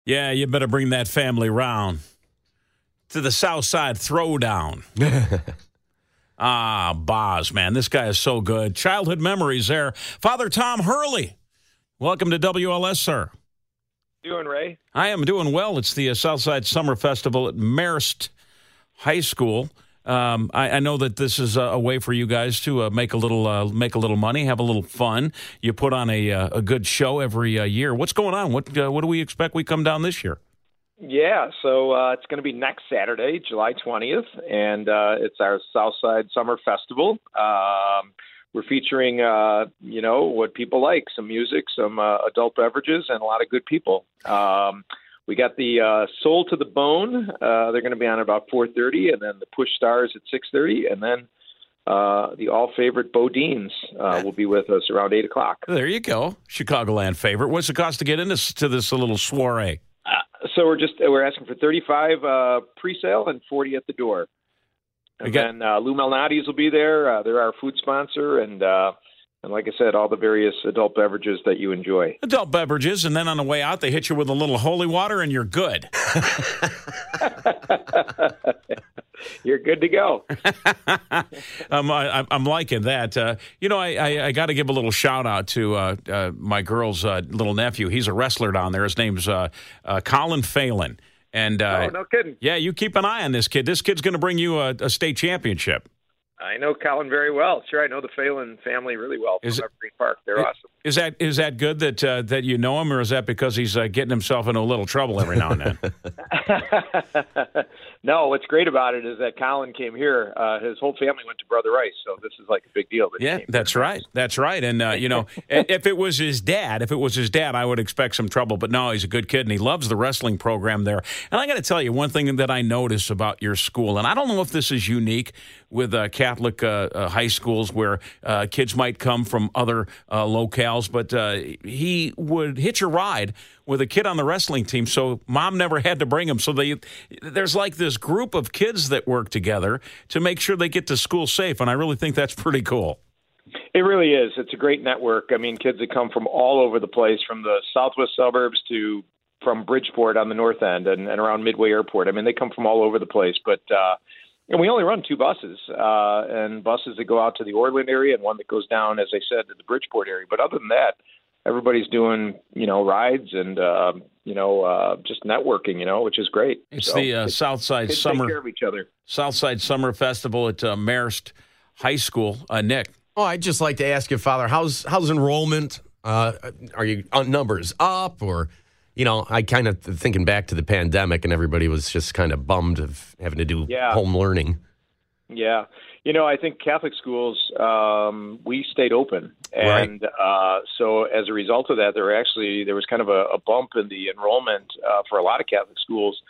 Yeah, you better bring that family round to the South Side Throwdown. Boz, man, this guy is so good. Childhood memories there. Father Tom Hurley, welcome to WLS, sir. Doing, Ray? I am doing well. It's the Southside Summer Festival at Marist High School. I know that this is a way for you guys to make a little money, have a little fun. You put on a good show every year. What's going on? What do we expect we come down this year? Yeah, so it's going to be next Saturday, July 20th, and it's our Southside Summer Festival. We're featuring, what people like, some music, some adult beverages, and a lot of good people. We got the Soul to the Bone. They're going to be on about 4:30, and then the Push Stars at 6:30, and then the all-favorite Bodines will be with us around 8 o'clock. There you go. Chicagoland favorite. What's the cost to get into this little soiree? So we're asking for $35 pre-sale and $40 at the door. And then Lou Malnati's will be there. They're our food sponsor, and like I said, all the various adult beverages that you enjoy. Adult beverages, and then on the way out, they hit you with a little holy water, and you're good. You're good to go. I'm liking that. I got to give a little shout out to my girl's little nephew. He's a wrestler down there. His name's Colin Phelan. And no kidding. Yeah, you keep an eye on this kid. This kid's going to bring you a state championship. I know Colin very well. Sure, I know the Phelan family really well from Evergreen Park. They're awesome. Is that good that you know him, or is that because he's getting himself into a little trouble every now and then? No, what's great about it is that Colin came here. His whole family went to Brother Rice, so this is like a big deal. Yeah, that's right. That's right. And, if it was his dad, I would expect some trouble. But no, he's a good kid, and he loves the wrestling program there. And I got to tell you, one thing that I notice about your school, and I don't know if this is unique with Catholic high schools where kids might come from other locales, but he would hitch a ride with a kid on the wrestling team, so mom never had to bring him. So there's like this group of kids that work together to make sure they get to school safe, and I really think that's pretty cool. It really is. It's a great network. I mean, kids that come from all over the place, from the southwest suburbs from Bridgeport on the north end and around Midway Airport. I mean, they come from all over the place, but and we only run 2 buses, and buses that go out to the Orland area and one that goes down, as I said, to the Bridgeport area. But other than that, everybody's doing, rides and, just networking, which is great. It's the Southside Summer. Take care of each other. Southside Summer Festival at Marist High School. Nick. Oh, I'd just like to ask you, Father, how's enrollment? Are you on numbers up or? I kind of thinking back to the pandemic and everybody was just kind of bummed of having to do home learning. Yeah. I think Catholic schools, we stayed open. And so as a result of that, there was kind of a bump in the enrollment for a lot of Catholic schools.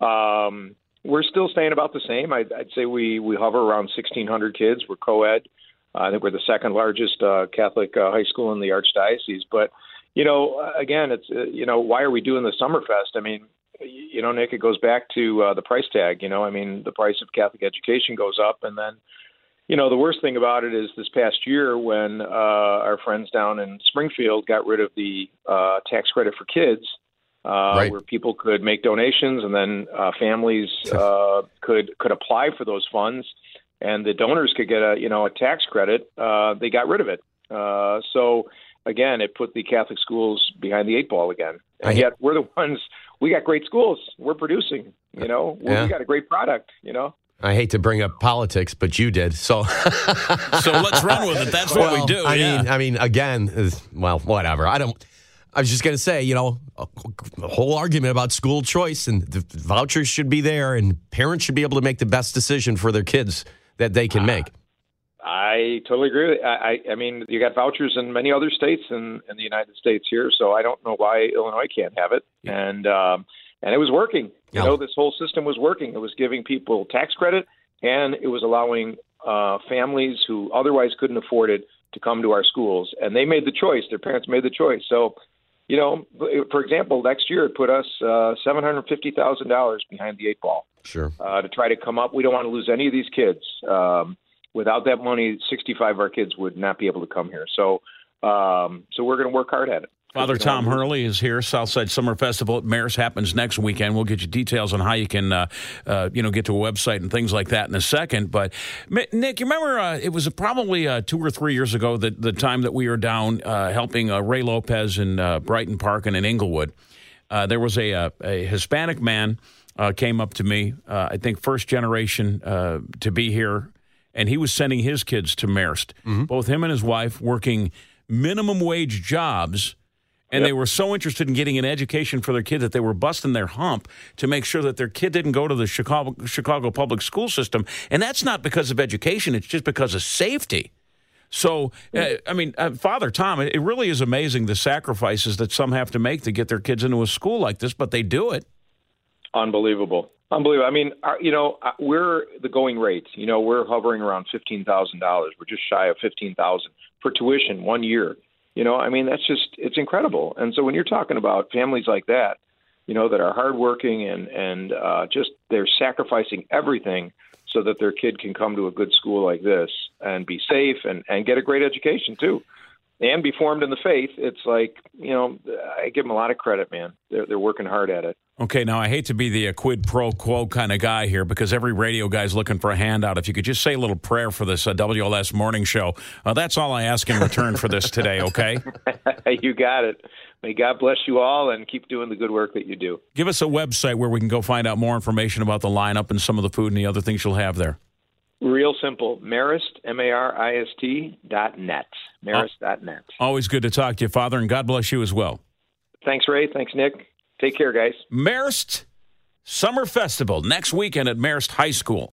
We're still staying about the same. I'd say we hover around 1,600 kids. We're co-ed. I think we're the second largest Catholic high school in the Archdiocese. But again, it's, why are we doing the Summerfest? I mean, Nick, it goes back to the price tag. The price of Catholic education goes up. And then, the worst thing about it is this past year when our friends down in Springfield got rid of the tax credit for kids, where people could make donations and then families could apply for those funds and the donors could get a tax credit. They got rid of it. So again, it put the Catholic schools behind the 8 ball again. And yet we're the ones, we got great schools. We're producing, we got a great product, I hate to bring up politics, but you did. So let's run with it. That's what we do. I mean, again, whatever. I was just going to say, a whole argument about school choice and the vouchers should be there and parents should be able to make the best decision for their kids that they can make. I totally agree with I mean, you got vouchers in many other states in the United States here, so I don't know why Illinois can't have it. And it was working. This whole system was working. It was giving people tax credit, and it was allowing families who otherwise couldn't afford it to come to our schools. And they made the choice. Their parents made the choice. So, for example, next year it put us $750,000 behind the 8 ball. Sure. To try to come up. We don't want to lose any of these kids. Without that money, 65 of our kids would not be able to come here. So we're going to work hard at it. Father Tom Hurley is here. Southside Summer Festival at Marist happens next weekend. We'll get you details on how you can, get to a website and things like that in a second. But, Nick, you remember it was probably 2 or 3 years ago, the time that we were down helping Ray Lopez in Brighton Park and in Inglewood. There was a Hispanic man came up to me, I think first generation to be here, and he was sending his kids to Marist. Mm-hmm. Both him and his wife working minimum wage jobs. And They were so interested in getting an education for their kid that they were busting their hump to make sure that their kid didn't go to the Chicago public school system. And that's not because of education. It's just because of safety. So, Father Tom, it really is amazing the sacrifices that some have to make to get their kids into a school like this, but they do it. Unbelievable. I mean, we're the going rate. We're hovering around $15,000. We're just shy of $15,000 for tuition 1 year. It's incredible. And so when you're talking about families like that, that are hardworking and just they're sacrificing everything so that their kid can come to a good school like this and be safe and get a great education too, and be formed in the faith. It's like, I give them a lot of credit, man. They're working hard at it. Okay, now I hate to be the quid pro quo kind of guy here because every radio guy's looking for a handout. If you could just say a little prayer for this WLS morning show, that's all I ask in return for this today, okay? You got it. May God bless you all and keep doing the good work that you do. Give us a website where we can go find out more information about the lineup and some of the food and the other things you'll have there. Real simple. Marist, MARIST.net. Marist.net. Always good to talk to you, Father, and God bless you as well. Thanks, Ray. Thanks, Nick. Take care, guys. Marist Summer Festival next weekend at Marist High School.